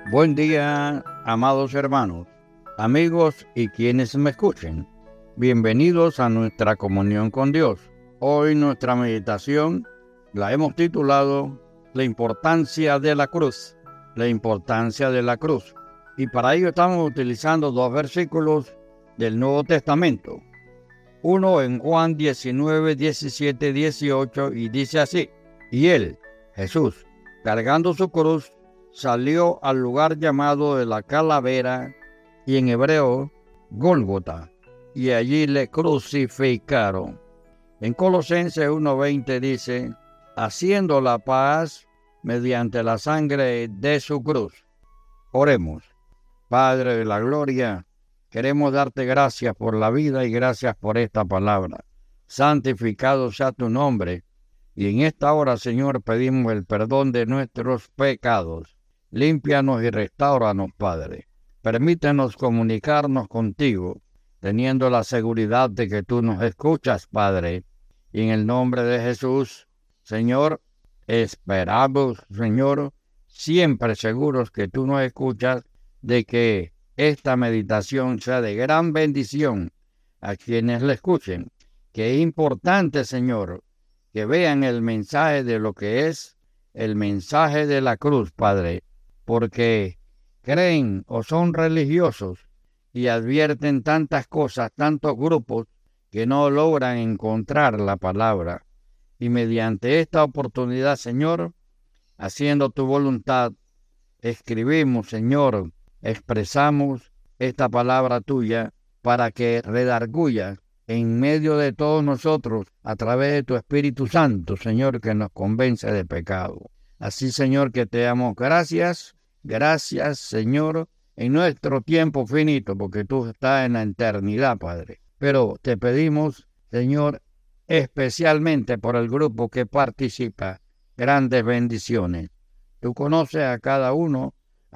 Buen día, amados hermanos, amigos y quienes me escuchen. Bienvenidos a nuestra comunión con Dios. Hoy nuestra meditación la hemos titulado La importancia de la cruz. La importancia de la cruz. Y para ello estamos utilizando dos versículos del Nuevo Testamento. Uno en Juan 19, 17, 18 y dice así: Y él, Jesús, cargando su cruz, salió al lugar llamado de la calavera, y en hebreo, Gólgota, y allí le crucificaron. En Colosenses 1:20 dice: haciendo la paz mediante la sangre de su cruz. Oremos. Padre de la gloria, queremos darte gracias por la vida y gracias por esta palabra. Santificado sea tu nombre, y en esta hora, Señor, pedimos el perdón de nuestros pecados. Límpianos y restáuranos, Padre. Permítenos comunicarnos contigo, teniendo la seguridad de que tú nos escuchas, Padre. Y en el nombre de Jesús, Señor, esperamos, Señor, siempre seguros que tú nos escuchas, de que esta meditación sea de gran bendición a quienes la escuchen. Que es importante, Señor, que vean el mensaje de lo que es el mensaje de la cruz, Padre, porque creen o son religiosos y advierten tantas cosas, tantos grupos, que no logran encontrar la palabra. Y mediante esta oportunidad, Señor, haciendo tu voluntad, escribimos, Señor, expresamos esta palabra tuya para que redarguya en medio de todos nosotros a través de tu Espíritu Santo, Señor, que nos convence de pecado. Así, Señor, que te damos gracias, Señor, en nuestro tiempo finito, porque tú estás en la eternidad, Padre. Pero te pedimos, Señor, especialmente por el grupo que participa, grandes bendiciones. Tú conoces a cada uno,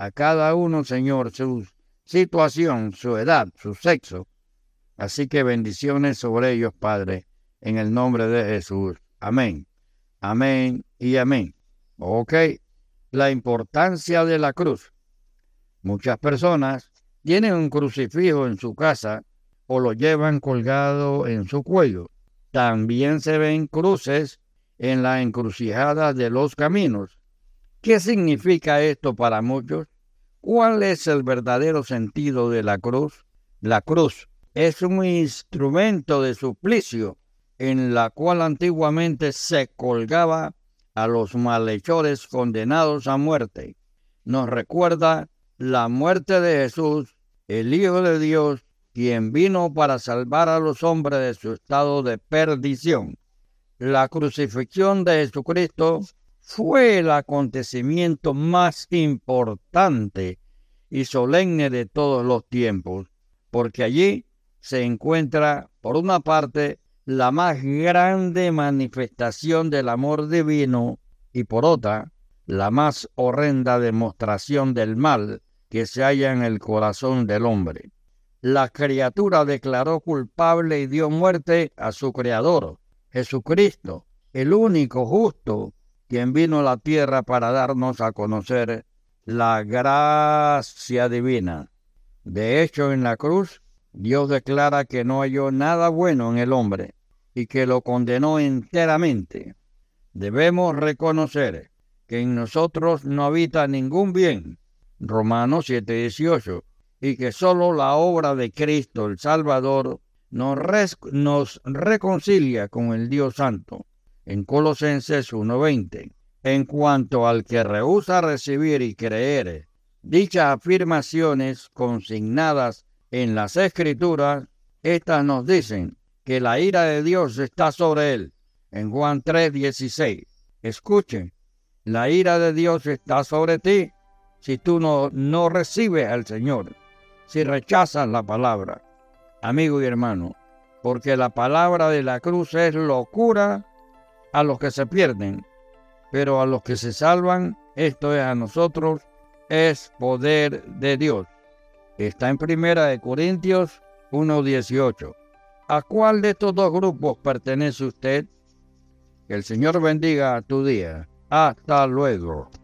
Señor, su situación, su edad, su sexo. Así que bendiciones sobre ellos, Padre, en el nombre de Jesús. Amén. Amén y amén. Ok. La importancia de la cruz. Muchas personas tienen un crucifijo en su casa o lo llevan colgado en su cuello. También se ven cruces en la encrucijada de los caminos. ¿Qué significa esto para muchos? ¿Cuál es el verdadero sentido de la cruz? La cruz es un instrumento de suplicio en la cual antiguamente se colgaba a los malhechores condenados a muerte. Nos recuerda la muerte de Jesús, el Hijo de Dios, quien vino para salvar a los hombres de su estado de perdición. La crucifixión de Jesucristo fue el acontecimiento más importante y solemne de todos los tiempos, porque allí se encuentra, por una parte, la más grande manifestación del amor divino y por otra, la más horrenda demostración del mal que se halla en el corazón del hombre. La criatura declaró culpable y dio muerte a su Creador, Jesucristo, el único justo, quien vino a la tierra para darnos a conocer la gracia divina. De hecho, en la cruz, Dios declara que no halló nada bueno en el hombre y que lo condenó enteramente. Debemos reconocer que en nosotros no habita ningún bien, Romanos 7:18, y que solo la obra de Cristo, el Salvador, nos reconcilia con el Dios Santo, en Colosenses 1:20. En cuanto al que rehúsa recibir y creer dichas afirmaciones consignadas en las Escrituras, estas nos dicen que la ira de Dios está sobre él, en Juan 3:16. Escuchen, la ira de Dios está sobre ti si tú no recibes al Señor, si rechazas la palabra, amigo y hermano, porque la palabra de la cruz es locura a los que se pierden, pero a los que se salvan, esto es a nosotros, es poder de Dios. Está en 1 Corintios 1:18. ¿A cuál de estos dos grupos pertenece usted? Que el Señor bendiga tu día. Hasta luego.